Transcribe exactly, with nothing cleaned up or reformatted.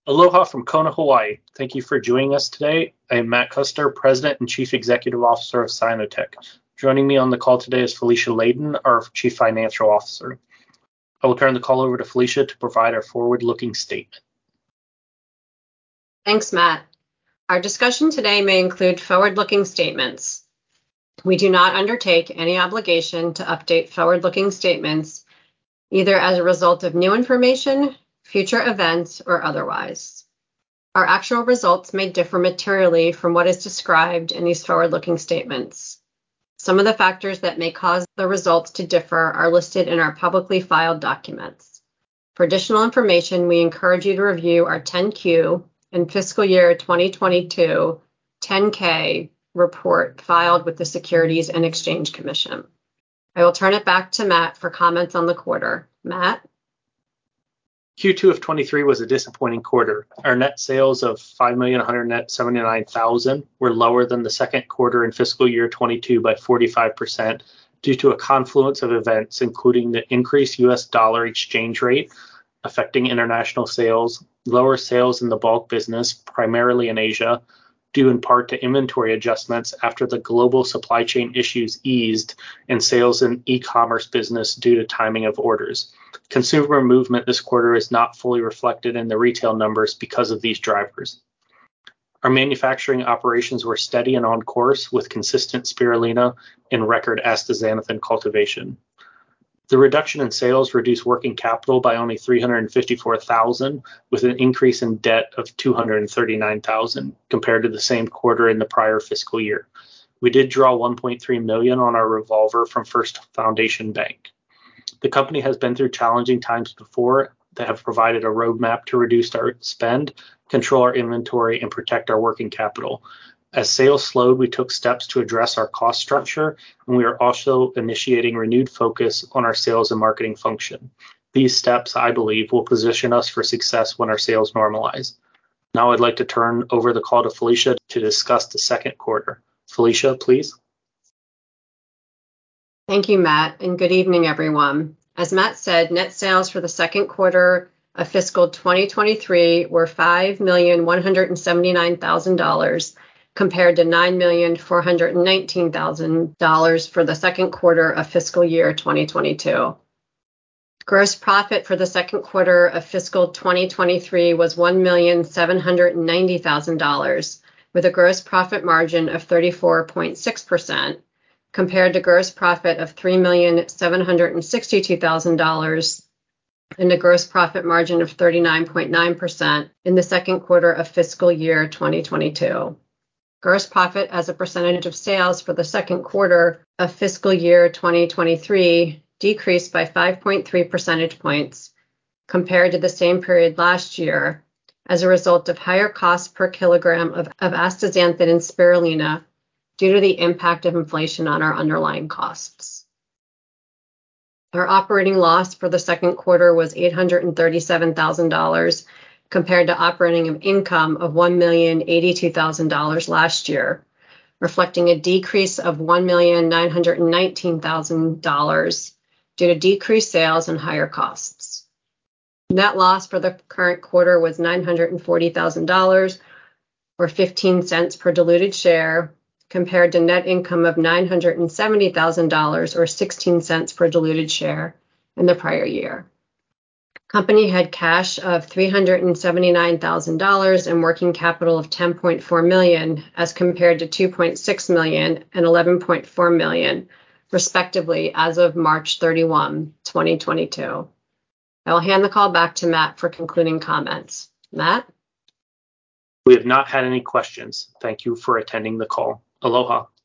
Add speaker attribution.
Speaker 1: Aloha from Kona, Hawaii. Thank you for joining us today. I am Matt Custer, President and Chief Executive Officer of Sinotech. Joining me on the call today is Felicia Layden, our Chief Financial Officer. I will turn the call over to Felicia to provide our forward-looking statement.
Speaker 2: Thanks, Matt. Our discussion today may include forward-looking statements. We do not undertake any obligation to update forward-looking statements, either as a result of new information, future events, or otherwise. Our actual results may differ materially from what is described in these forward-looking statements. Some of the factors that may cause the results to differ are listed in our publicly filed documents. For additional information, we encourage you to review our ten Q and fiscal year twenty twenty-two ten K report filed with the Securities and Exchange Commission. I will turn it back to Matt for comments on the quarter. Matt?
Speaker 1: Q two of twenty-three was a disappointing quarter. Our net sales of five million one hundred seventy-nine thousand were lower than the second quarter in fiscal year twenty-two by forty-five percent due to a confluence of events, including the increased U S dollar exchange rate affecting international sales, lower sales in the bulk business, primarily in Asia, due in part to inventory adjustments after the global supply chain issues eased, and sales in e-commerce business due to timing of orders. Consumer movement this quarter is not fully reflected in the retail numbers because of these drivers. Our manufacturing operations were steady and on course with consistent spirulina and record astaxanthin cultivation. The reduction in sales reduced working capital by only three hundred fifty-four thousand dollars, with an increase in debt of two hundred thirty-nine thousand dollars compared to the same quarter in the prior fiscal year. We did draw one point three million dollars on our revolver from First Foundation Bank. The company has been through challenging times before that have provided a roadmap to reduce our spend, control our inventory, and protect our working capital. As sales slowed, we took steps to address our cost structure, and we are also initiating renewed focus on our sales and marketing function. These steps, I believe, will position us for success when our sales normalize. Now I'd like to turn over the call to Felicia to discuss the second quarter. Felicia, please.
Speaker 2: Thank you, Matt, and good evening, everyone. As Matt said, net sales for the second quarter of fiscal twenty twenty-three were five million one hundred seventy-nine thousand dollars compared to nine million four hundred nineteen thousand dollars for the second quarter of fiscal year twenty twenty-two. Gross profit for the second quarter of fiscal twenty twenty-three was one million seven hundred ninety thousand dollars, with a gross profit margin of thirty-four point six percent, compared to gross profit of three million seven hundred sixty-two thousand dollars and a gross profit margin of thirty-nine point nine percent in the second quarter of fiscal year twenty twenty-two. Gross profit as a percentage of sales for the second quarter of fiscal year twenty twenty-three decreased by five point three percentage points compared to the same period last year as a result of higher costs per kilogram of, of astaxanthin and spirulina due to the impact of inflation on our underlying costs. Our operating loss for the second quarter was eight hundred thirty-seven thousand dollars compared to operating income of one million eighty-two thousand dollars last year, reflecting a decrease of one million nine hundred nineteen thousand dollars due to decreased sales and higher costs. Net loss for the current quarter was nine hundred forty thousand dollars or fifteen cents per diluted share, compared to net income of nine hundred seventy thousand dollars or sixteen cents per diluted share in the prior year. Company had cash of three hundred seventy-nine thousand dollars and working capital of ten point four million dollars as compared to two point six million dollars and eleven point four million dollars respectively as of March thirty-first, twenty twenty-two. I will hand the call back to Matt for concluding comments. Matt?
Speaker 1: We have not had any questions. Thank you for attending the call. Aloha.